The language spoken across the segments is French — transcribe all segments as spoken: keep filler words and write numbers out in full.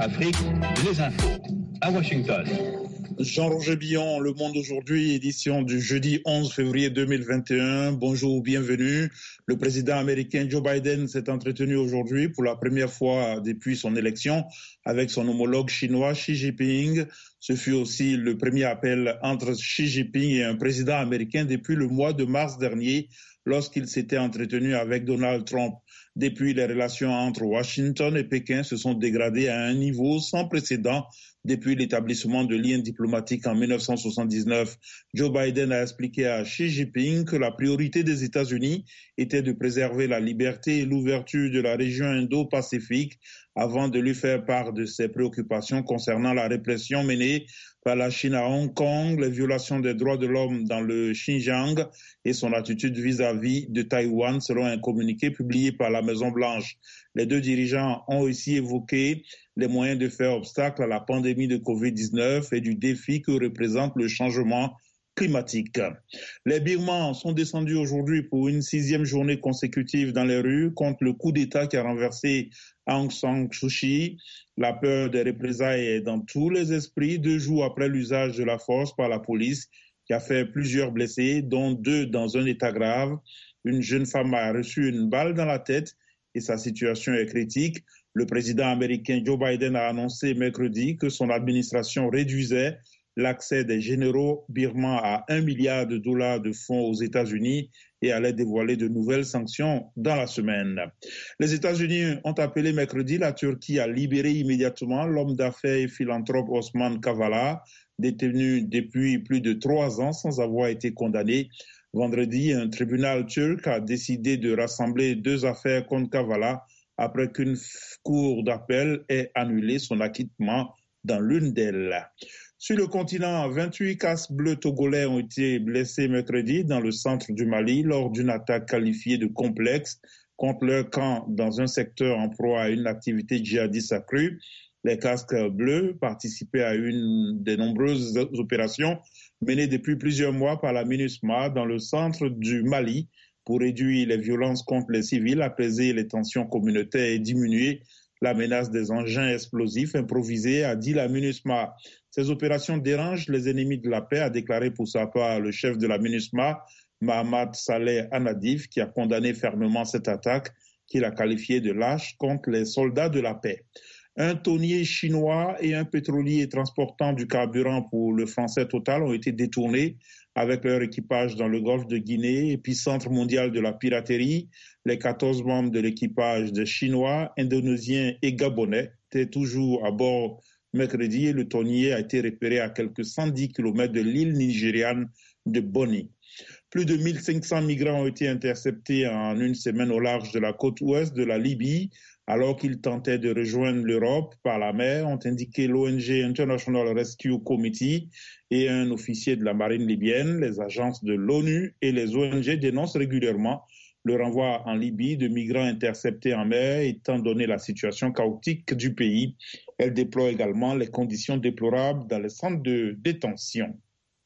Afrique, les infos. À Washington. Jean-Roger Billon, Le Monde aujourd'hui, édition du jeudi onze février deux mille vingt et un. Bonjour, bienvenue. Le président américain Joe Biden s'est entretenu aujourd'hui pour la première fois depuis son élection avec son homologue chinois Xi Jinping. Ce fut aussi le premier appel entre Xi Jinping et un président américain depuis le mois de mars dernier, lorsqu'il s'était entretenu avec Donald Trump. Depuis, les relations entre Washington et Pékin se sont dégradées à un niveau sans précédent depuis l'établissement de liens diplomatiques en mille neuf cent soixante-dix-neuf. Joe Biden a expliqué à Xi Jinping que la priorité des États-Unis était de préserver la liberté et l'ouverture de la région Indo-Pacifique avant de lui faire part de ses préoccupations concernant la répression menée par la Chine à Hong Kong, les violations des droits de l'homme dans le Xinjiang et son attitude vis-à-vis de Taïwan, selon un communiqué publié par la Maison-Blanche. Les deux dirigeants ont aussi évoqué les moyens de faire obstacle à la pandémie de covid dix-neuf et du défi que représente le changement climatique. Les Birmans sont descendus aujourd'hui pour une sixième journée consécutive dans les rues contre le coup d'État qui a renversé Aung San Suu Kyi. La peur des représailles est dans tous les esprits, deux jours après l'usage de la force par la police qui a fait plusieurs blessés, dont deux dans un état grave. Une jeune femme a reçu une balle dans la tête et sa situation est critique. Le président américain Joe Biden a annoncé mercredi que son administration réduisait l'accès des généraux birmans à un milliard de dollars de fonds aux États-Unis et allait dévoiler de nouvelles sanctions dans la semaine. Les États-Unis ont appelé mercredi la Turquie à libérer immédiatement l'homme d'affaires et philanthrope Osman Kavala, détenu depuis plus de trois ans sans avoir été condamné. Vendredi, un tribunal turc a décidé de rassembler deux affaires contre Kavala après qu'une cour d'appel ait annulé son acquittement dans l'une d'elles. Sur le continent, vingt-huit casques bleus togolais ont été blessés mercredi dans le centre du Mali lors d'une attaque qualifiée de complexe contre leur camp dans un secteur en proie à une activité djihadiste accrue. Les casques bleus participaient à une des nombreuses opérations menées depuis plusieurs mois par la MINUSMA dans le centre du Mali pour réduire les violences contre les civils, apaiser les tensions communautaires et diminuer la menace des engins explosifs improvisés, a dit la MINUSMA. Ces opérations dérangent les ennemis de la paix, a déclaré pour sa part le chef de la MINUSMA, Mahamad Saleh Anadif, qui a condamné fermement cette attaque qu'il a qualifiée de lâche contre les soldats de la paix. Un tonnier chinois et un pétrolier transportant du carburant pour le français Total ont été détournés avec leur équipage dans le golfe de Guinée, épicentre mondial de la piraterie. Les quatorze membres de l'équipage de Chinois, Indonésiens et Gabonais étaient toujours à bord mercredi et le tonnier a été repéré à quelques cent dix kilomètres de l'île nigériane de Boni. Plus de mille cinq cents migrants ont été interceptés en une semaine au large de la côte ouest de la Libye, alors qu'ils tentaient de rejoindre l'Europe par la mer, ont indiqué l'O N G International Rescue Committee et un officier de la marine libyenne. Les agences de l'ONU et les O N G dénoncent régulièrement le renvoi en Libye de migrants interceptés en mer, étant donné la situation chaotique du pays. Elles déplorent également les conditions déplorables dans les centres de détention.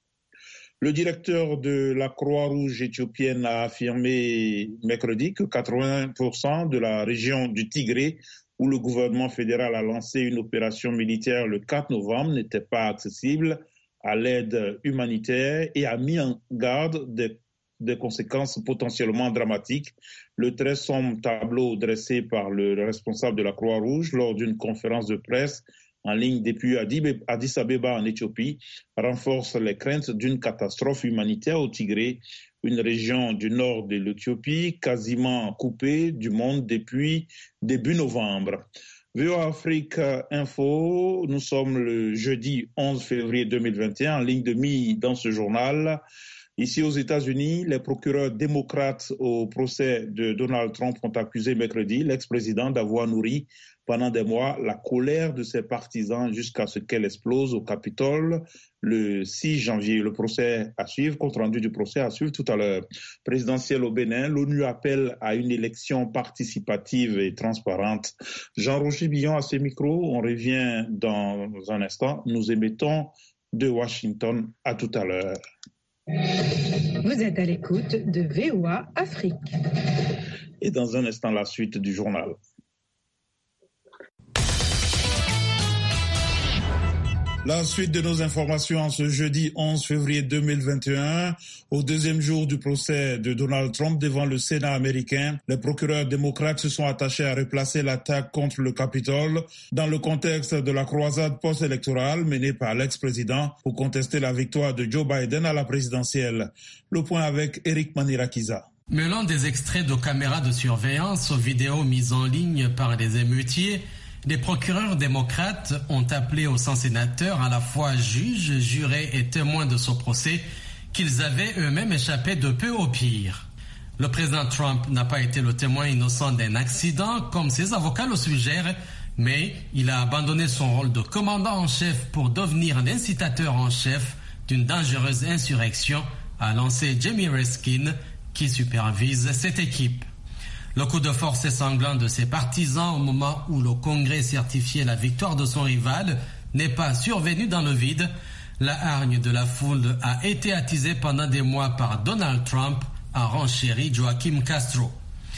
Le directeur de la Croix-Rouge éthiopienne a affirmé mercredi que quatre-vingts pour cent de la région du Tigré, où le gouvernement fédéral a lancé une opération militaire le quatre novembre, n'était pas accessible à l'aide humanitaire et a mis en garde des, des conséquences potentiellement dramatiques. Le très sombre tableau dressé par le responsable de la Croix-Rouge lors d'une conférence de presse en ligne depuis Addis Abeba en Éthiopie, renforce les craintes d'une catastrophe humanitaire au Tigré, une région du nord de l'Éthiopie quasiment coupée du monde depuis début novembre. V O A Afrique Info, nous sommes le jeudi onze février deux mille vingt et un, en ligne de mire dans ce journal. Ici aux États-Unis, les procureurs démocrates au procès de Donald Trump ont accusé mercredi l'ex-président d'avoir nourri pendant des mois la colère de ses partisans jusqu'à ce qu'elle explose au Capitole le six janvier. Le procès à suivre, compte rendu du procès à suivre tout à l'heure. Présidentielle au Bénin, l'ONU appelle à une élection participative et transparente. Jean-Roger Billon à ses micros, on revient dans un instant. Nous émettons de Washington. À tout à l'heure. Vous êtes à l'écoute de V O A Afrique. Et dans un instant, la suite du journal. La suite de nos informations en ce jeudi onze février deux mille vingt et un, au deuxième jour du procès de Donald Trump devant le Sénat américain, les procureurs démocrates se sont attachés à replacer l'attaque contre le Capitole dans le contexte de la croisade post-électorale menée par l'ex-président pour contester la victoire de Joe Biden à la présidentielle. Le point avec Eric Manirakiza. Mêlant des extraits de caméras de surveillance aux vidéos mises en ligne par des émeutiers, les procureurs démocrates ont appelé aux cent sénateurs, à la fois juges, jurés et témoins de ce procès, qu'ils avaient eux-mêmes échappé de peu au pire. Le président Trump n'a pas été le témoin innocent d'un accident, comme ses avocats le suggèrent, mais il a abandonné son rôle de commandant en chef pour devenir l'incitateur en chef d'une dangereuse insurrection, a lancé Jamie Raskin, qui supervise cette équipe. Le coup de force sanglant de ses partisans au moment où le Congrès certifiait la victoire de son rival n'est pas survenu dans le vide. La hargne de la foule a été attisée pendant des mois par Donald Trump, a renchéri Joaquim Castro.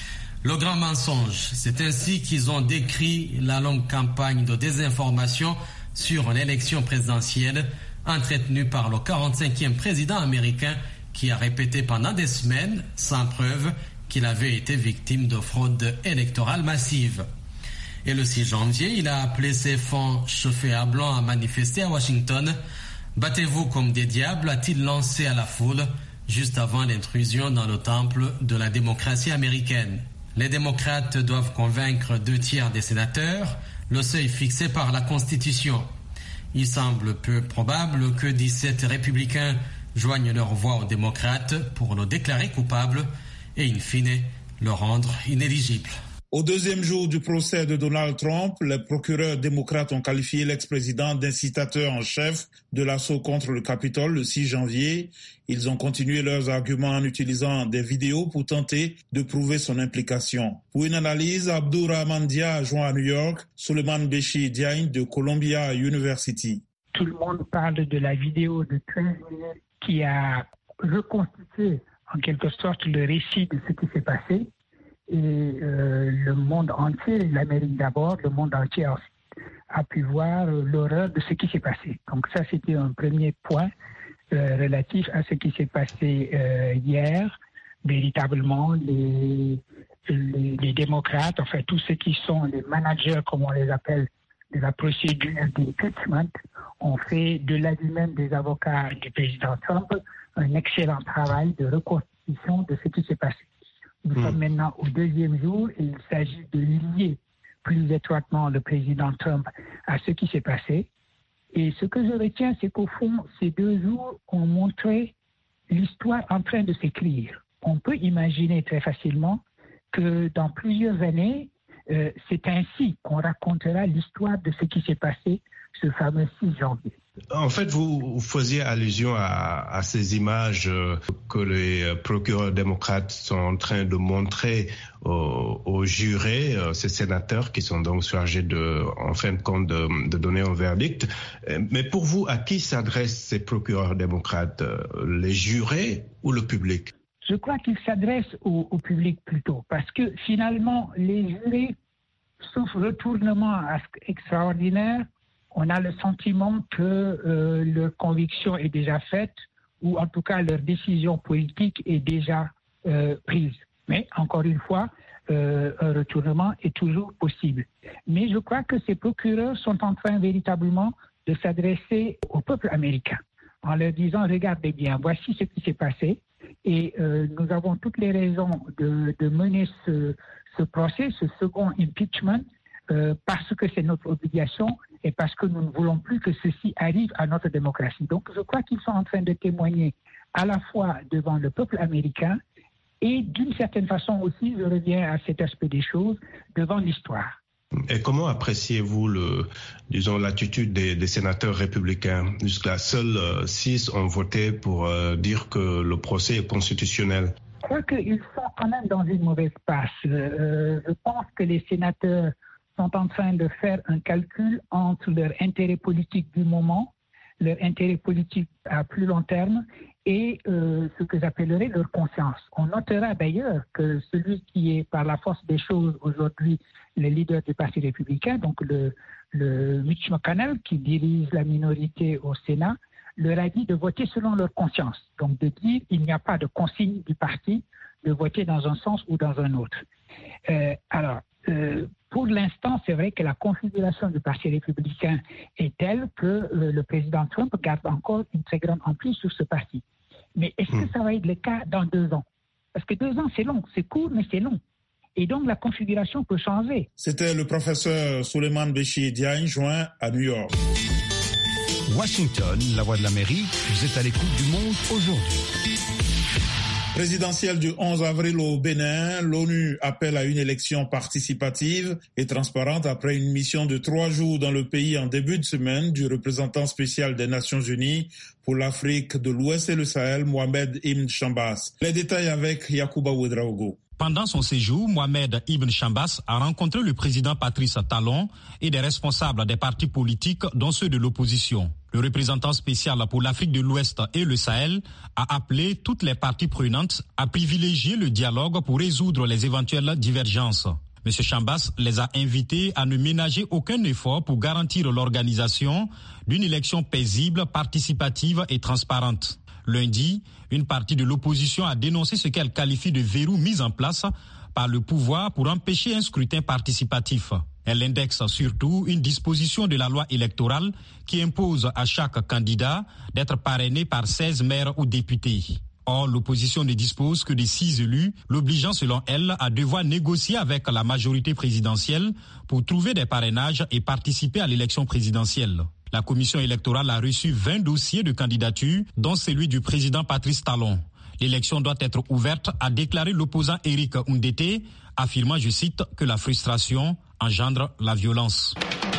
Le grand mensonge, c'est ainsi qu'ils ont décrit la longue campagne de désinformation sur l'élection présidentielle entretenue par le quarante-cinquième président américain qui a répété pendant des semaines, sans preuve, qu'il avait été victime de fraude électorale massive. Et le six janvier, il a appelé ses fans chauffés à blanc à manifester à Washington. « Battez-vous comme des diables », a-t-il lancé à la foule, juste avant l'intrusion dans le temple de la démocratie américaine. Les démocrates doivent convaincre deux tiers des sénateurs, le seuil fixé par la Constitution. Il semble peu probable que dix-sept républicains joignent leur voix aux démocrates pour le déclarer coupable et in fine le rendre inéligible. Au deuxième jour du procès de Donald Trump, les procureurs démocrates ont qualifié l'ex-président d'incitateur en chef de l'assaut contre le Capitole le six janvier. Ils ont continué leurs arguments en utilisant des vidéos pour tenter de prouver son implication. Pour une analyse, Abdourahmane Dia joint à New York, Suleiman Beshi Diagne de Columbia University. Tout le monde parle de la vidéo de treize minutes qui a reconstitué en quelque sorte le récit de ce qui s'est passé. Et euh, le monde entier, l'Amérique d'abord, le monde entier a, a pu voir euh, l'horreur de ce qui s'est passé. Donc ça, c'était un premier point euh, relatif à ce qui s'est passé euh, hier. Véritablement, les, les, les démocrates, enfin tous ceux qui sont les managers, comme on les appelle, de la procédure d'impeachment, ont fait de l'avis même des avocats du président Trump un excellent travail de reconstitution de ce qui s'est passé. Nous mmh. sommes maintenant au deuxième jour et il s'agit de lier plus étroitement le président Trump à ce qui s'est passé. Et ce que je retiens, c'est qu'au fond, ces deux jours ont montré l'histoire en train de s'écrire. On peut imaginer très facilement que dans plusieurs années, euh, c'est ainsi qu'on racontera l'histoire de ce qui s'est passé ce fameux six janvier. En fait, vous faisiez allusion à, à ces images euh, que les procureurs démocrates sont en train de montrer aux, aux jurés, euh, ces sénateurs qui sont donc chargés de, en fin de compte, de, de donner un verdict. Mais pour vous, à qui s'adressent ces procureurs démocrates, les jurés ou le public? Je crois qu'ils s'adressent au, au public plutôt, parce que finalement, les jurés, sauf retournement extraordinaire, on a le sentiment que euh, leur conviction est déjà faite, ou en tout cas leur décision politique est déjà euh, prise. Mais encore une fois, euh, un retournement est toujours possible. Mais je crois que ces procureurs sont en train véritablement de s'adresser au peuple américain, en leur disant, regardez bien, voici ce qui s'est passé, et euh, nous avons toutes les raisons de, de mener ce, ce procès, ce second impeachment, euh, parce que c'est notre obligation, et parce que nous ne voulons plus que ceci arrive à notre démocratie. Donc je crois qu'ils sont en train de témoigner à la fois devant le peuple américain et d'une certaine façon aussi, je reviens à cet aspect des choses, devant l'histoire. Et comment appréciez-vous le, disons, l'attitude des, des sénateurs républicains? Jusqu'à seuls euh, six ont voté pour euh, dire que le procès est constitutionnel. Je crois qu'ils sont quand même dans une mauvaise passe. Euh, je pense que les sénateurs sont en train de faire un calcul entre leur intérêt politique du moment, leur intérêt politique à plus long terme et euh, ce que j'appellerais leur conscience. On notera d'ailleurs que celui qui est par la force des choses aujourd'hui le leader du Parti républicain, donc le, le Mitch McConnell qui dirige la minorité au Sénat, leur a dit de voter selon leur conscience. Donc de dire il n'y a pas de consigne du parti de voter dans un sens ou dans un autre. Euh, alors, euh, pour l'instant, c'est vrai que la configuration du Parti républicain est telle que euh, le président Trump garde encore une très grande emprise sur ce parti. Mais est-ce que ça va être le cas dans deux ans? Parce que deux ans, c'est long, c'est court, mais c'est long. Et donc, la configuration peut changer. C'était le professeur Souleymane Béchi Diagne, joint à New York. Washington, la voix de l'Amérique, vous êtes à l'écoute du monde aujourd'hui. Présidentielle du onze avril au Bénin, l'ONU appelle à une élection participative et transparente après une mission de trois jours dans le pays en début de semaine du représentant spécial des Nations Unies pour l'Afrique de l'Ouest et le Sahel, Mohamed Ibn Chambas. Les détails avec Yacouba Ouedraogo. Pendant son séjour, Mohamed Ibn Chambas a rencontré le président Patrice Talon et des responsables des partis politiques, dont ceux de l'opposition. Le représentant spécial pour l'Afrique de l'Ouest et le Sahel a appelé toutes les parties prenantes à privilégier le dialogue pour résoudre les éventuelles divergences. M. Chambas les a invités à ne ménager aucun effort pour garantir l'organisation d'une élection paisible, participative et transparente. Lundi, une partie de l'opposition a dénoncé ce qu'elle qualifie de verrou mis en place par le pouvoir pour empêcher un scrutin participatif. Elle indexe surtout une disposition de la loi électorale qui impose à chaque candidat d'être parrainé par seize maires ou députés. Or, l'opposition ne dispose que de six élus, l'obligeant selon elle à devoir négocier avec la majorité présidentielle pour trouver des parrainages et participer à l'élection présidentielle. La commission électorale a reçu vingt dossiers de candidature, dont celui du président Patrice Talon. L'élection doit être ouverte, a déclaré l'opposant Éric Oundété, affirmant, je cite, que la frustration engendre la violence.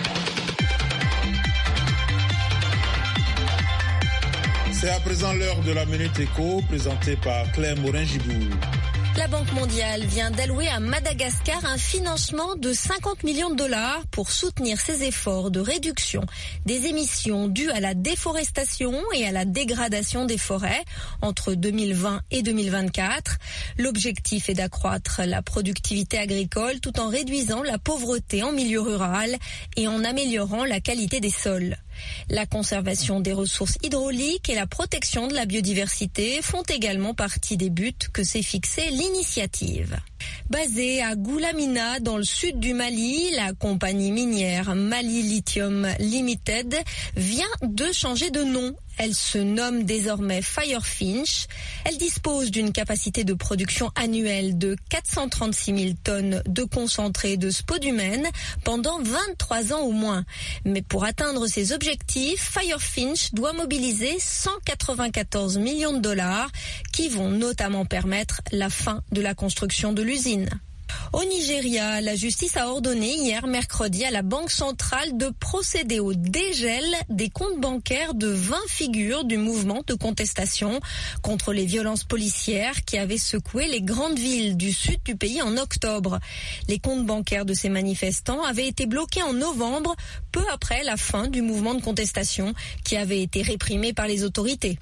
C'est à présent l'heure de la Minute Éco, présentée par Claire Morin-Giboul. La Banque mondiale vient d'allouer à Madagascar un financement de cinquante millions de dollars pour soutenir ses efforts de réduction des émissions dues à la déforestation et à la dégradation des forêts entre deux mille vingt et deux mille vingt-quatre. L'objectif est d'accroître la productivité agricole tout en réduisant la pauvreté en milieu rural et en améliorant la qualité des sols. La conservation des ressources hydrauliques et la protection de la biodiversité font également partie des buts que s'est fixé l'initiative. Basée à Goulamina, dans le sud du Mali, la compagnie minière Mali Lithium Limited vient de changer de nom. Elle se nomme désormais Firefinch. Elle dispose d'une capacité de production annuelle de quatre cent trente-six mille tonnes de concentré de spodumène pendant vingt-trois ans au moins. Mais pour atteindre ses objectifs, Firefinch doit mobiliser cent quatre-vingt-quatorze millions de dollars qui vont notamment permettre la fin de la construction de l'usine. Au Nigeria, la justice a ordonné hier mercredi à la Banque centrale de procéder au dégel des comptes bancaires de vingt figures du mouvement de contestation contre les violences policières qui avaient secoué les grandes villes du sud du pays en octobre. Les comptes bancaires de ces manifestants avaient été bloqués en novembre, peu après la fin du mouvement de contestation qui avait été réprimé par les autorités.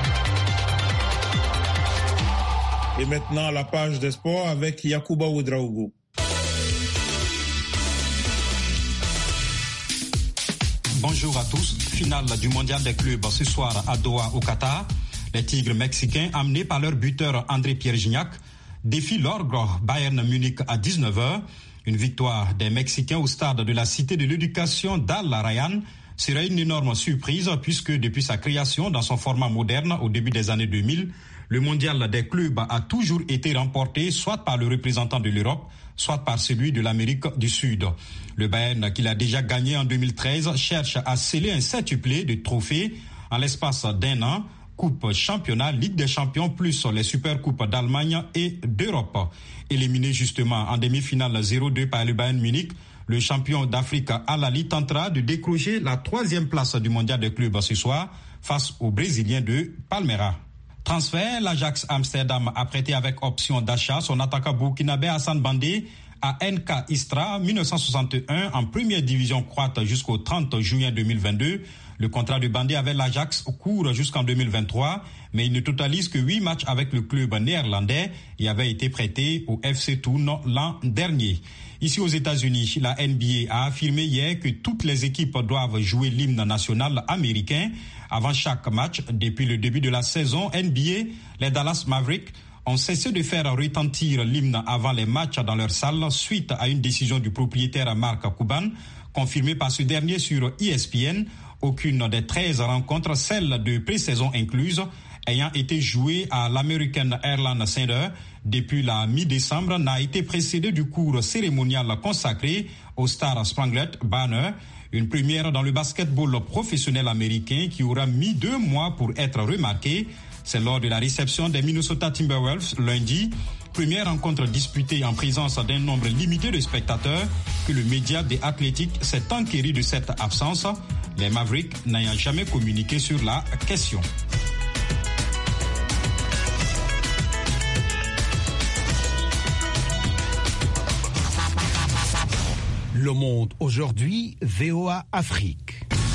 Et maintenant, la page des sports avec Yacouba Ouedraogo. Bonjour à tous. Finale du mondial des clubs ce soir à Doha au Qatar. Les Tigres mexicains, amenés par leur buteur André-Pierre Gignac, défient l'Orgre Bayern Munich à dix-neuf heures. Une victoire des Mexicains au stade de la Cité de l'Éducation d'Al Rayyan serait une énorme surprise puisque depuis sa création dans son format moderne au début des années deux mille, le mondial des clubs a toujours été remporté soit par le représentant de l'Europe, soit par celui de l'Amérique du Sud. Le Bayern, qu'il a déjà gagné en deux mille treize, cherche à sceller un septuplé de trophées en l'espace d'un an. Coupe championnat, Ligue des champions, plus les supercoupes d'Allemagne et d'Europe. Éliminé justement en demi-finale zéro deux par le Bayern Munich, le champion d'Afrique Al Ahly tentera de décrocher la troisième place du mondial des clubs ce soir face aux Brésiliens de Palmeiras. Transfert, l'Ajax Amsterdam a prêté avec option d'achat son attaquant burkinabé Hassan Bandé à N K Istra mille neuf cent soixante et un en première division croate jusqu'au trente juin deux mille vingt-deux. Le contrat de Bandé avec l'Ajax court jusqu'en deux mille vingt-trois, mais il ne totalise que huit matchs avec le club néerlandais et avait été prêté au F C Thun l'an dernier. Ici aux États-Unis, la N B A a affirmé hier que toutes les équipes doivent jouer l'hymne national américain avant chaque match. Depuis le début de la saison N B A, les Dallas Mavericks ont cessé de faire retentir l'hymne avant les matchs dans leur salle suite à une décision du propriétaire Mark Cuban, confirmée par ce dernier sur E S P N. Aucune des treize rencontres, celle de pré-saison incluse, ayant été jouée à l'American Airlines Center depuis la mi-décembre, n'a été précédée du cours cérémonial consacré au Star Spangled Banner, une première dans le basketball professionnel américain qui aura mis deux mois pour être remarquée. C'est lors de la réception des Minnesota Timberwolves lundi, première rencontre disputée en présence d'un nombre limité de spectateurs, que le média des Athletic s'est enquéri de cette absence, les Mavericks n'ayant jamais communiqué sur la question. Le Monde aujourd'hui, V O A Afrique.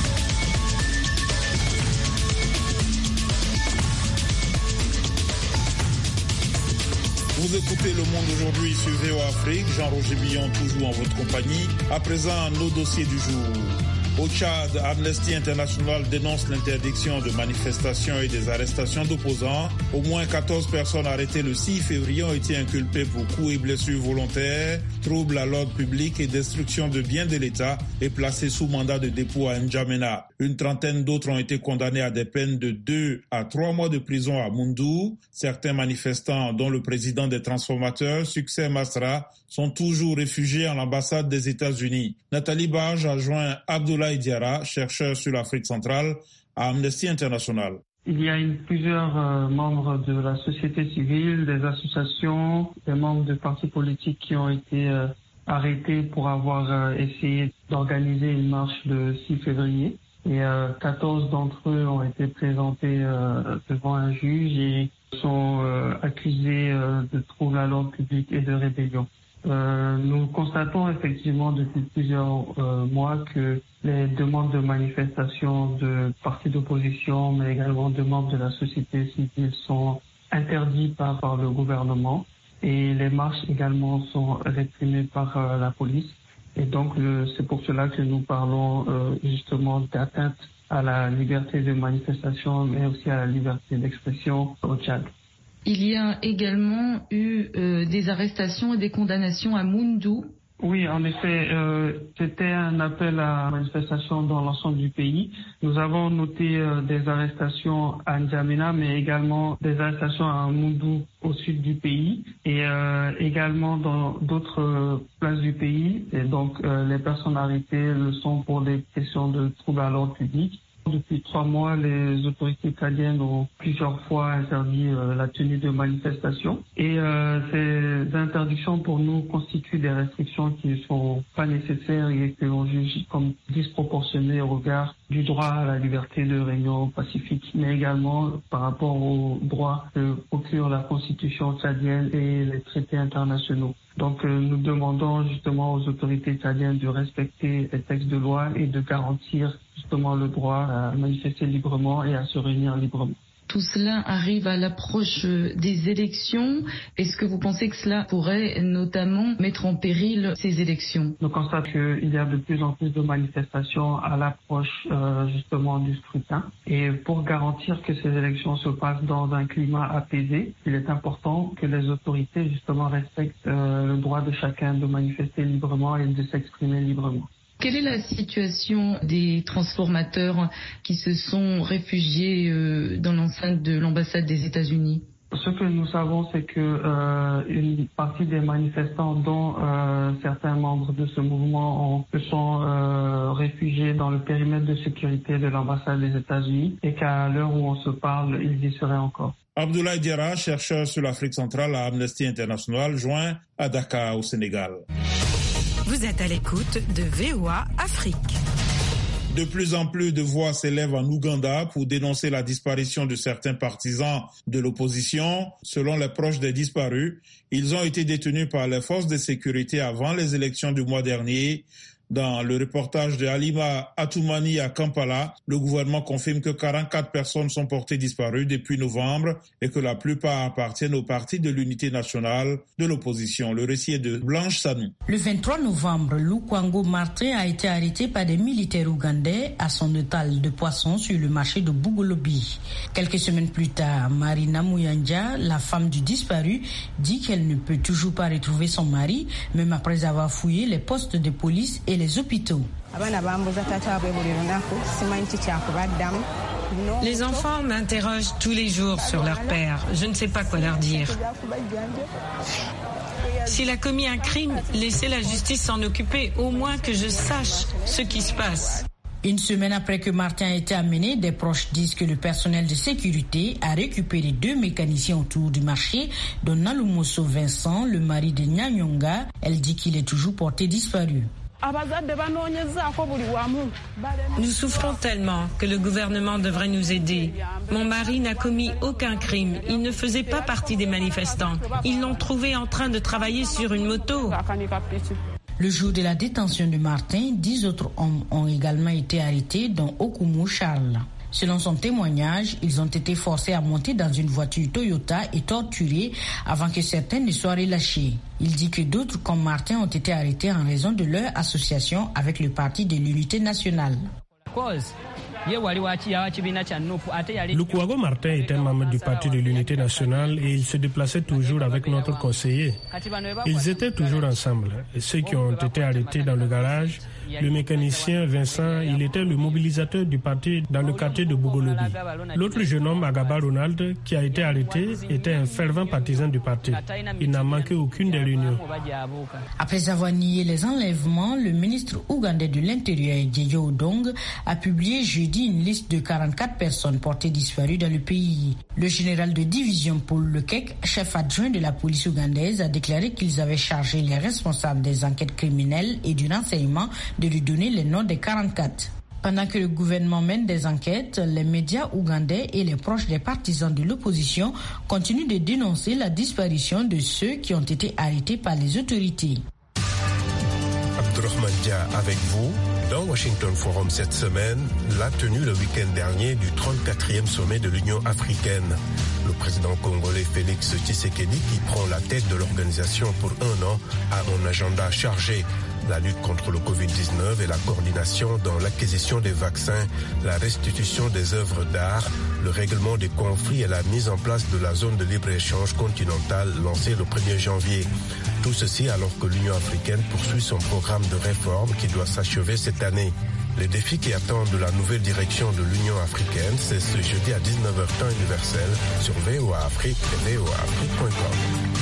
Vous écoutez Le Monde aujourd'hui sur V O A Afrique. Jean-Roger Billon, toujours en votre compagnie. À présent, nos dossiers du jour. Au Tchad, Amnesty International dénonce l'interdiction de manifestations et des arrestations d'opposants. Au moins quatorze personnes arrêtées le six février ont été inculpées pour coups et blessures volontaires, troubles à l'ordre public et destruction de biens de l'État et placées sous mandat de dépôt à N'Djamena. Une trentaine d'autres ont été condamnés à des peines de deux à trois mois de prison à Moundou. Certains manifestants, dont le président des transformateurs, Succès Masra, sont toujours réfugiés à l'ambassade des États-Unis. Nathalie Barge a joint Abdoulaye Diarra, chercheur sur l'Afrique centrale, à Amnesty International. Il y a eu plusieurs euh, membres de la société civile, des associations, des membres de partis politiques qui ont été euh, arrêtés pour avoir euh, essayé d'organiser une marche le six février. Et euh, quatorze d'entre eux ont été présentés euh, devant un juge et sont euh, accusés euh, de troubles à l'ordre public et de rébellion. Euh, nous constatons effectivement depuis plusieurs euh, mois que les demandes de manifestation de partis d'opposition, mais également de membres de la société civile sont interdites par, par le gouvernement et les marches également sont réprimées par euh, la police. Et donc le, c'est pour cela que nous parlons euh, justement d'atteinte à la liberté de manifestation, mais aussi à la liberté d'expression au Tchad. Il y a également eu euh, des arrestations et des condamnations à Moundou. Oui, en effet, euh, c'était un appel à manifestation dans l'ensemble du pays. Nous avons noté euh, des arrestations à N'Djamena, mais également des arrestations à Moundou au sud du pays et euh, également dans d'autres euh, places du pays. Et donc, euh, les personnes arrêtées le sont pour des questions de troubles à l'ordre public. Depuis trois mois, les autorités tchadiennes ont plusieurs fois interdit euh, la tenue de manifestations. Et euh, ces interdictions pour nous constituent des restrictions qui ne sont pas nécessaires et que l'on juge comme disproportionnées au regard du droit à la liberté de réunion pacifique, mais également par rapport aux droits que procure la Constitution tchadienne et les traités internationaux. Donc euh, nous demandons justement aux autorités tchadiennes de respecter les textes de loi et de garantir justement le droit à manifester librement et à se réunir librement. Tout cela arrive à l'approche des élections. Est-ce que vous pensez que cela pourrait notamment mettre en péril ces élections? On constate qu'il y a de plus en plus de manifestations à l'approche euh, justement du scrutin. Et pour garantir que ces élections se passent dans un climat apaisé, il est important que les autorités justement respectent euh, le droit de chacun de manifester librement et de s'exprimer librement. Quelle est la situation des transformateurs qui se sont réfugiés euh, dans l'enceinte de l'ambassade des États-Unis? Ce que nous savons, c'est que euh, une partie des manifestants, dont euh, certains membres de ce mouvement, ont, se sont euh, réfugiés dans le périmètre de sécurité de l'ambassade des États-Unis et qu'à l'heure où on se parle, ils y seraient encore. Abdoulaye Diarra, chercheur sur l'Afrique centrale à Amnesty International, joint à Dakar au Sénégal. Vous êtes à l'écoute de V O A Afrique. De plus en plus de voix s'élèvent en Ouganda pour dénoncer la disparition de certains partisans de l'opposition. Selon les proches des disparus, ils ont été détenus par les forces de sécurité avant les élections du mois dernier. Dans le reportage de Halima Atoumani à Kampala, le gouvernement confirme que quarante-quatre personnes sont portées disparues depuis novembre et que la plupart appartiennent au parti de l'unité nationale de l'opposition. Le récit est de Blanche Sanou. Le vingt-trois novembre, Lukwango Martin a été arrêté par des militaires ougandais à son étal de poissons sur le marché de Bugolobi. Quelques semaines plus tard, Marina Muyanja, la femme du disparu, dit qu'elle ne peut toujours pas retrouver son mari, même après avoir fouillé les postes de police et les hôpitaux. Les enfants m'interrogent tous les jours sur leur père. Je ne sais pas quoi leur dire. S'il a commis un crime, laissez la justice s'en occuper, au moins que je sache ce qui se passe. Une semaine après que Martin a été amené, des proches disent que le personnel de sécurité a récupéré deux mécaniciens autour du marché, dont Nalumoso Vincent, le mari de Nyanyonga. Elle dit qu'il est toujours porté disparu. Nous souffrons tellement que le gouvernement devrait nous aider. Mon mari n'a commis aucun crime. Il ne faisait pas partie des manifestants. Ils l'ont trouvé en train de travailler sur une moto. Le jour de la détention de Martin, dix autres hommes ont également été arrêtés, dont Okumu Charles. Selon son témoignage, ils ont été forcés à monter dans une voiture Toyota et torturés avant que certains ne soient relâchés. Il dit que d'autres comme Martin ont été arrêtés en raison de leur association avec le parti de l'unité nationale. Lukwago Martin était membre du parti de l'unité nationale et il se déplaçait toujours avec notre conseiller. Ils étaient toujours ensemble. Et ceux qui ont été arrêtés dans le garage, le mécanicien Vincent, il était le mobilisateur du parti dans le quartier de Bugolobi. L'autre jeune homme, Agaba Ronald, qui a été arrêté, était un fervent partisan du parti. Il n'a manqué aucune des réunions. Après avoir nié les enlèvements, le ministre ougandais de l'Intérieur, Djeyo Odong, a publié jeudi une liste de quarante-quatre personnes portées disparues dans le pays. Le général de division Paul Lekek, chef adjoint de la police ougandaise, a déclaré qu'ils avaient chargé les responsables des enquêtes criminelles et du renseignement de lui donner les noms des quarante-quatre. Pendant que le gouvernement mène des enquêtes, les médias ougandais et les proches des partisans de l'opposition continuent de dénoncer la disparition de ceux qui ont été arrêtés par les autorités. Abdurrahman Dia avec vous. Dans Washington Forum cette semaine, la tenue le week-end dernier du trente-quatrième sommet de l'Union africaine. Le président congolais Félix Tshisekedi, qui prend la tête de l'organisation pour un an, a un agenda chargé. La lutte contre le covid dix-neuf et la coordination dans l'acquisition des vaccins, la restitution des œuvres d'art, le règlement des conflits et la mise en place de la zone de libre-échange continentale lancée le premier janvier. Tout ceci alors que l'Union africaine poursuit son programme de réforme qui doit s'achever cette année. Les défis qui attendent de la nouvelle direction de l'Union africaine, c'est ce jeudi à dix-neuf heures temps universel sur V O A Afrique et V O A Afrique point com.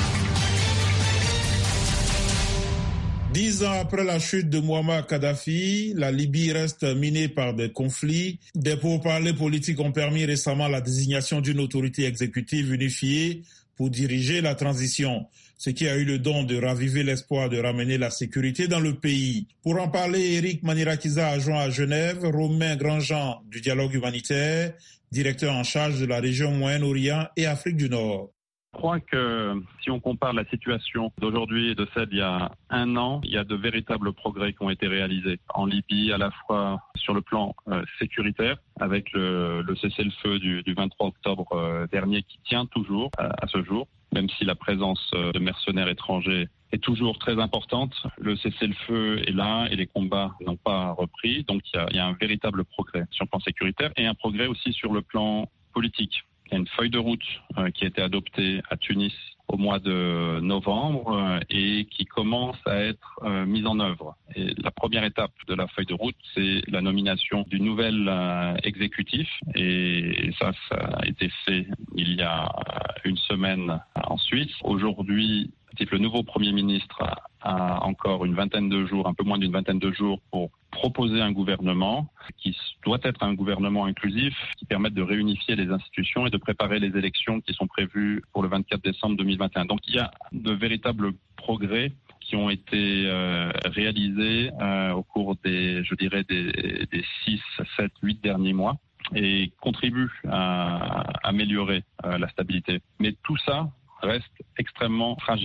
Dix ans après la chute de Mouammar Kadhafi, la Libye reste minée par des conflits. Des pourparlers politiques ont permis récemment la désignation d'une autorité exécutive unifiée pour diriger la transition, ce qui a eu le don de raviver l'espoir de ramener la sécurité dans le pays. Pour en parler, Eric Manirakiza a joint à Genève Romain Grandjean du dialogue humanitaire, directeur en charge de la région Moyen-Orient et Afrique du Nord. Je crois que si on compare la situation d'aujourd'hui et de celle d'il y a un an, il y a de véritables progrès qui ont été réalisés en Libye, à la fois sur le plan euh, sécuritaire, avec le, le cessez-le-feu du, du vingt-trois octobre euh, dernier qui tient toujours euh, à ce jour, même si la présence euh, de mercenaires étrangers est toujours très importante. Le cessez-le-feu est là et les combats n'ont pas repris, donc il y a, il y a un véritable progrès sur le plan sécuritaire et un progrès aussi sur le plan politique. Il y a une feuille de route euh, qui a été adoptée à Tunis au mois de novembre euh, et qui commence à être euh, mise en œuvre. Et la première étape de la feuille de route, c'est la nomination du nouvel euh, exécutif. Et ça, ça a été fait il y a une semaine en Suisse. Aujourd'hui, le nouveau Premier ministre a encore une vingtaine de jours, un peu moins d'une vingtaine de jours pour proposer un gouvernement qui doit être un gouvernement inclusif, qui permette de réunifier les institutions et de préparer les élections qui sont prévues pour le vingt-quatre décembre deux mille vingt et un. Donc il y a de véritables progrès qui ont été euh, réalisés euh, au cours des, je dirais, des, des six, sept, huit derniers mois et contribuent à améliorer euh, la stabilité. Mais tout ça reste extrêmement fragile.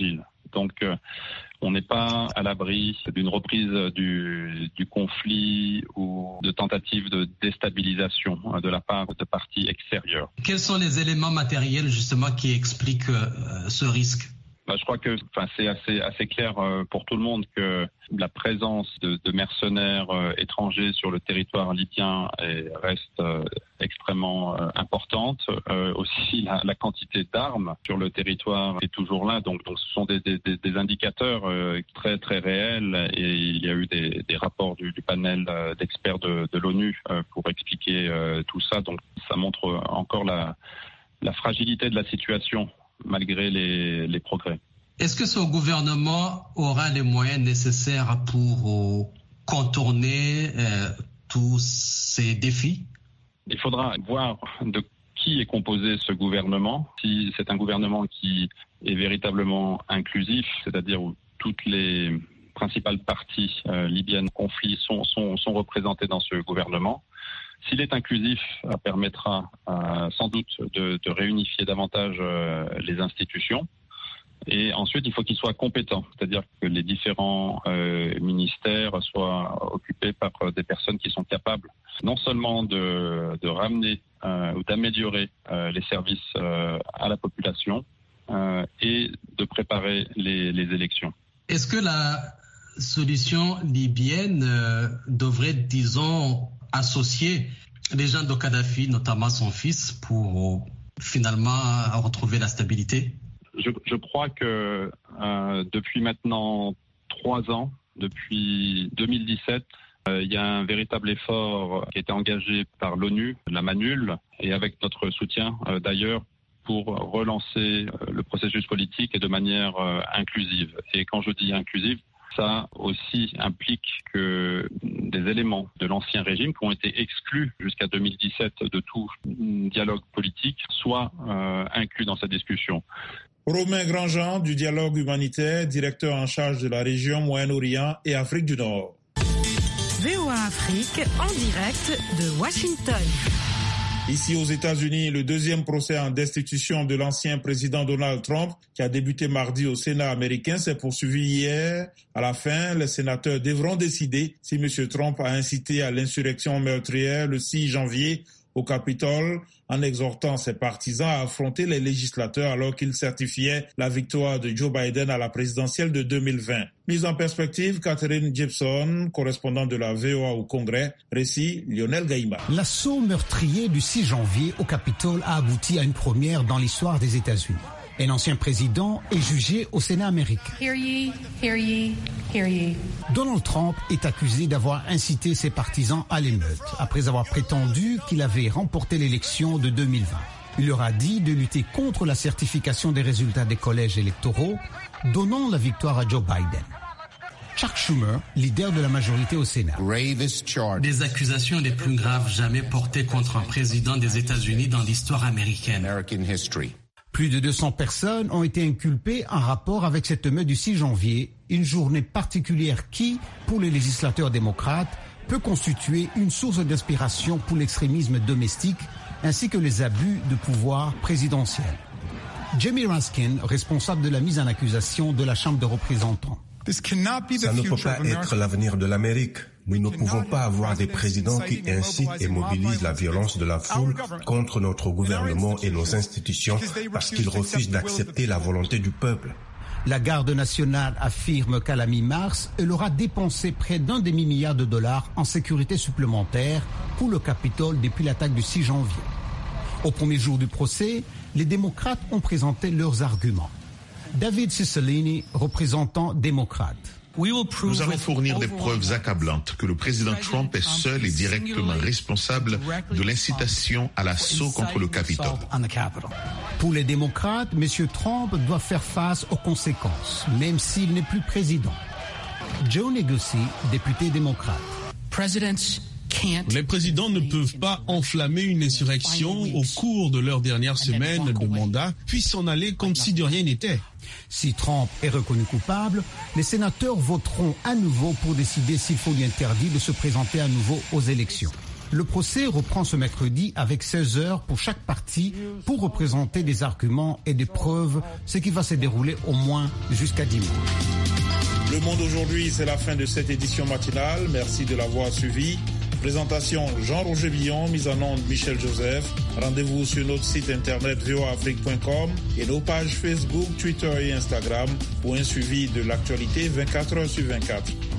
Donc, euh, on n'est pas à l'abri d'une reprise du, du conflit ou de tentatives de déstabilisation de la part de partis extérieurs. Quels sont les éléments matériels justement qui expliquent euh, ce risque ? Bah, je crois que enfin, c'est assez, assez clair euh, pour tout le monde que la présence de, de mercenaires euh, étrangers sur le territoire libyen est, reste euh, extrêmement euh, importante. Euh, aussi, la, la quantité d'armes sur le territoire est toujours là. Donc, donc ce sont des, des, des indicateurs euh, très, très réels. Et il y a eu des, des rapports du, du panel euh, d'experts de, de l'ONU euh, pour expliquer euh, tout ça. Donc, ça montre encore la, la fragilité de la situation, malgré les, les progrès. Est-ce que ce gouvernement aura les moyens nécessaires pour euh, contourner euh, tous ces défis ? Il faudra voir de qui est composé ce gouvernement. Si c'est un gouvernement qui est véritablement inclusif, c'est-à-dire où toutes les principales parties euh, libyennes au conflit sont, sont, sont représentées dans ce gouvernement. S'il est inclusif, ça permettra euh, sans doute de, de réunifier davantage euh, les institutions. Et ensuite, il faut qu'il soit compétent, c'est-à-dire que les différents euh, ministères soient occupés par des personnes qui sont capables non seulement de, de ramener euh, ou d'améliorer euh, les services euh, à la population euh, et de préparer les, les élections. Est-ce que la solution libyenne euh, devrait, disons, associer les gens de Kadhafi, notamment son fils, pour finalement retrouver la stabilité ? Je, je crois que euh, depuis maintenant trois ans, depuis deux mille dix-sept, euh, il y a un véritable effort qui a été engagé par l'ONU, la MANUL, et avec notre soutien euh, d'ailleurs, pour relancer euh, le processus politique et de manière euh, inclusive. Et quand je dis inclusive, ça aussi implique que des éléments de l'ancien régime qui ont été exclus jusqu'à deux mille dix-sept de tout dialogue politique soient euh, inclus dans cette discussion. Romain Grandjean du Dialogue humanitaire, directeur en charge de la région Moyen-Orient et Afrique du Nord. V O A Afrique en direct de Washington. Ici aux États-Unis, le deuxième procès en destitution de l'ancien président Donald Trump, qui a débuté mardi au Sénat américain, s'est poursuivi hier. À la fin, les sénateurs devront décider si M. Trump a incité à l'insurrection meurtrière le six janvier au Capitole, en exhortant ses partisans à affronter les législateurs alors qu'ils certifiaient la victoire de Joe Biden à la présidentielle de deux mille vingt. Mise en perspective, Catherine Gibson, correspondante de la V O A au Congrès, récit Lionel Gaïma. L'assaut meurtrier du six janvier au Capitole a abouti à une première dans l'histoire des États-Unis. Un ancien président est jugé au Sénat américain. Hear ye, hear ye, hear ye. Donald Trump est accusé d'avoir incité ses partisans à l'émeute, après avoir prétendu qu'il avait remporté l'élection de deux mille vingt. Il leur a dit de lutter contre la certification des résultats des collèges électoraux, donnant la victoire à Joe Biden. Chuck Schumer, leader de la majorité au Sénat. Des accusations les plus graves jamais portées contre un président des États-Unis dans l'histoire américaine. Plus de deux cents personnes ont été inculpées en rapport avec cette émeute du six janvier, une journée particulière qui, pour les législateurs démocrates, peut constituer une source d'inspiration pour l'extrémisme domestique ainsi que les abus de pouvoir présidentiel. Jamie Raskin, responsable de la mise en accusation de la Chambre des représentants. Ça ne peut pas être l'avenir de l'Amérique. Nous ne pouvons pas avoir des présidents qui incitent et mobilisent la violence de la foule contre notre gouvernement et nos institutions parce qu'ils refusent d'accepter la volonté du peuple. La garde nationale affirme qu'à la mi-mars, elle aura dépensé près d'un demi-milliard de dollars en sécurité supplémentaire pour le Capitole depuis l'attaque du six janvier. Au premier jour du procès, les démocrates ont présenté leurs arguments. David Cicilline, représentant démocrate. Nous allons fournir des preuves accablantes que le président Trump est seul et directement responsable de l'incitation à l'assaut contre le Capitole. Pour les démocrates, M. Trump doit faire face aux conséquences, même s'il n'est plus président. Joe Negussie, député démocrate. Les présidents ne peuvent pas enflammer une insurrection au cours de leur dernière semaine de mandat, puis s'en aller comme si de rien n'était. Si Trump est reconnu coupable, les sénateurs voteront à nouveau pour décider s'il faut lui interdire de se présenter à nouveau aux élections. Le procès reprend ce mercredi avec seize heures pour chaque partie pour représenter des arguments et des preuves, ce qui va se dérouler au moins jusqu'à dimanche. Le Monde aujourd'hui, c'est la fin de cette édition matinale. Merci de l'avoir suivi. Présentation Jean-Roger Billon, mise en onde Michel Joseph. Rendez-vous sur notre site internet v o a afrique point com et nos pages Facebook, Twitter et Instagram pour un suivi de l'actualité vingt-quatre heures sur vingt-quatre.